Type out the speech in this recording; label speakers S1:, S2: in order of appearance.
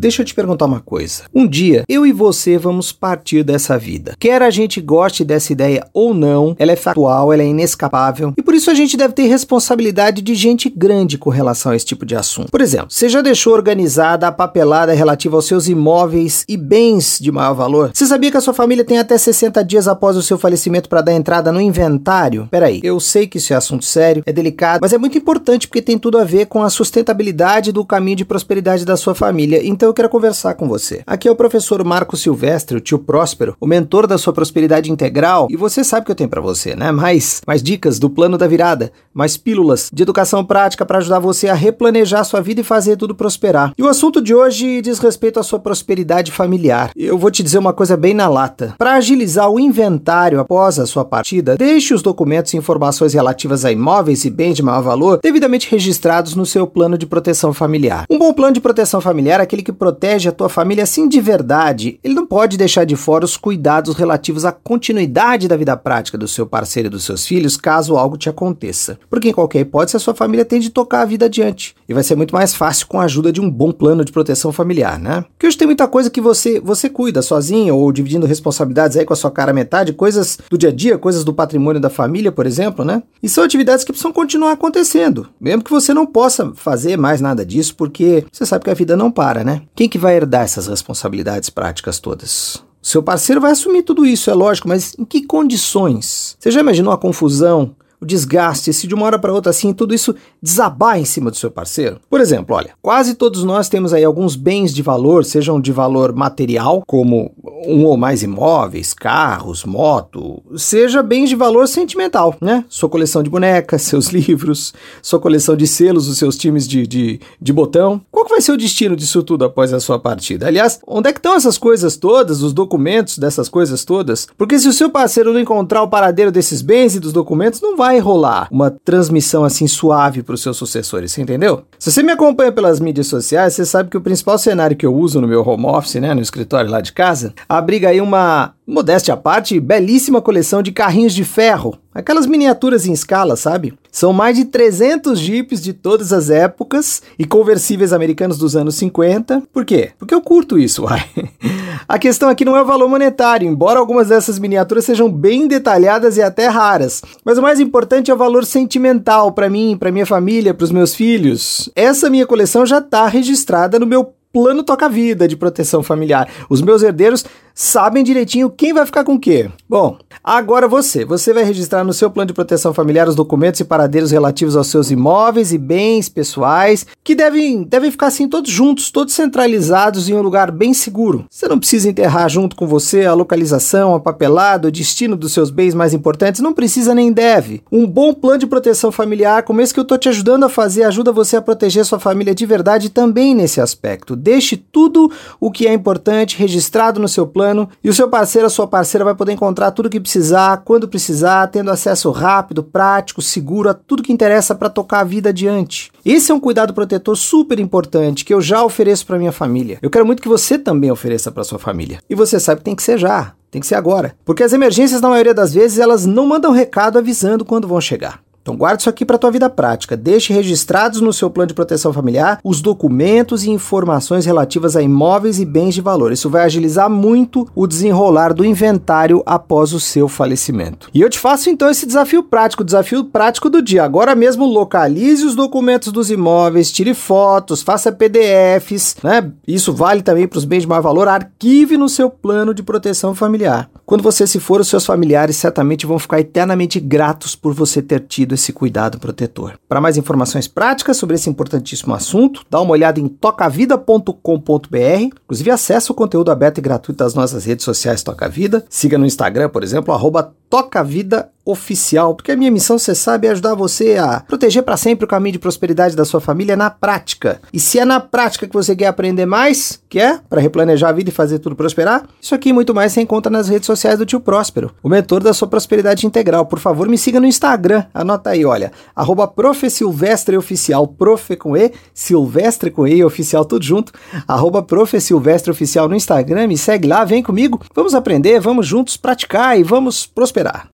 S1: deixa eu te perguntar uma coisa. Um dia, eu e você vamos partir dessa vida. Quer a gente goste dessa ideia ou não, ela é factual, ela é inescapável, e por isso a gente deve ter responsabilidade de gente grande com relação a esse tipo de assunto. Por exemplo, você já deixou organizada a papelada relativa aos seus imóveis e bens de maior valor? Você sabia que a sua família tem até 60 dias após o seu falecimento para dar entrada no inventário? Peraí, eu sei que isso é assunto sério, é delicado, mas é muito importante porque tem tudo a ver com a sustentabilidade do caminho de prosperidade da sua família, então eu quero conversar com você. Aqui é o professor Marco Silvestre, o tio Próspero, o mentor da sua prosperidade integral, e você sabe o que eu tenho para você, né? Mais dicas do plano da virada, mais pílulas de educação prática para ajudar você a replanejar sua vida e fazer tudo prosperar. E o assunto de hoje diz respeito à sua prosperidade familiar. Eu vou te dizer uma coisa bem na lata. Para agilizar o inventário após a sua partida, deixe os documentos e informações relativas a imóveis e bens de maior valor devidamente registrados no seu plano de proteção familiar. Um bom plano de proteção familiar é aquele que protege a tua família assim de verdade. Ele não pode deixar de fora os cuidados relativos à continuidade da vida prática do seu parceiro e dos seus filhos, caso algo te aconteça. Porque em qualquer hipótese, a sua família tem de tocar a vida adiante. E vai ser muito mais fácil com a ajuda de um bom plano de proteção familiar, né? Porque hoje tem muita coisa que você cuida sozinho ou dividindo responsabilidades aí com a sua cara metade, coisas do dia a dia, coisas do patrimônio da família, por exemplo, né? E são atividades que precisam continuar acontecendo, mesmo que você não possa fazer mais nada disso, porque você sabe que a vida não para, né? Quem que vai herdar essas responsabilidades práticas todas? Seu parceiro vai assumir tudo isso, é lógico, mas em que condições? Você já imaginou a confusão, o desgaste, se de uma hora para outra assim, tudo isso desabar em cima do seu parceiro? Por exemplo, olha, quase todos nós temos aí alguns bens de valor, sejam de valor material, como um ou mais imóveis, carros, moto, seja bens de valor sentimental, né? Sua coleção de bonecas, seus livros, sua coleção de selos, os seus times de botão. Qual que vai ser o destino disso tudo após a sua partida? Aliás, onde é que estão essas coisas todas, os documentos dessas coisas todas? Porque se o seu parceiro não encontrar o paradeiro desses bens e dos documentos, não vai rolar uma transmissão assim suave para os seus sucessores, você entendeu? Se você me acompanha pelas mídias sociais, você sabe que o principal cenário que eu uso no meu home office, né, no escritório lá de casa, abriga aí uma, modéstia à parte, belíssima coleção de carrinhos de ferro, aquelas miniaturas em escala, sabe? São mais de 300 jipes de todas as épocas e conversíveis americanos dos anos 50. Por quê? Porque eu curto isso, uai. A questão aqui não é o valor monetário, embora algumas dessas miniaturas sejam bem detalhadas e até raras. Mas o mais importante é o valor sentimental para mim, para minha família, para os meus filhos. Essa minha coleção já está registrada no meu plano toca-vida de proteção familiar. Os meus herdeiros sabem direitinho quem vai ficar com o quê. Bom, agora você vai registrar no seu plano de proteção familiar os documentos e paradeiros relativos aos seus imóveis e bens pessoais, que devem ficar assim todos juntos, todos centralizados em um lugar bem seguro. Você não precisa enterrar junto com você a localização, a papelada, o destino dos seus bens mais importantes, não precisa nem deve. Um bom plano de proteção familiar, como esse que eu estou te ajudando a fazer, ajuda você a proteger sua família de verdade também nesse aspecto. Deixe tudo o que é importante registrado no seu plano e o seu parceiro, a sua parceira vai poder encontrar tudo o que precisar, quando precisar, tendo acesso rápido, prático, seguro a tudo que interessa para tocar a vida adiante. Esse é um cuidado protetor super importante que eu já ofereço para minha família. Eu quero muito que você também ofereça para sua família. E você sabe que tem que ser já, tem que ser agora. Porque as emergências, na maioria das vezes, elas não mandam recado avisando quando vão chegar. Então guarde isso aqui para a tua vida prática. Deixe registrados no seu plano de proteção familiar os documentos e informações relativas a imóveis e bens de valor. Isso vai agilizar muito o desenrolar do inventário após o seu falecimento. E eu te faço então esse desafio prático do dia. Agora mesmo localize os documentos dos imóveis, tire fotos, faça PDFs, né? Isso vale também para os bens de maior valor. Arquive no seu plano de proteção familiar. Quando você se for, os seus familiares certamente vão ficar eternamente gratos por você ter tido esse cuidado protetor. Para mais informações práticas sobre esse importantíssimo assunto, dá uma olhada em tocavida.com.br. Inclusive, acesse o conteúdo aberto e gratuito das nossas redes sociais Toca Vida. Siga no Instagram, por exemplo, @TocaVidaOficial, porque a minha missão, você sabe, é ajudar você a proteger para sempre o caminho de prosperidade da sua família na prática. E se é na prática que você quer aprender mais, para replanejar a vida e fazer tudo prosperar, isso aqui e muito mais você encontra nas redes sociais do tio Próspero, o mentor da sua prosperidade integral. Por favor, me siga no Instagram. Anota aí, olha, @ProfSilvestreOficial, Prof com E, Silvestre com E, oficial tudo junto, @ProfSilvestreOficial no Instagram, me segue lá, vem comigo, vamos aprender, vamos juntos praticar e vamos prosperar.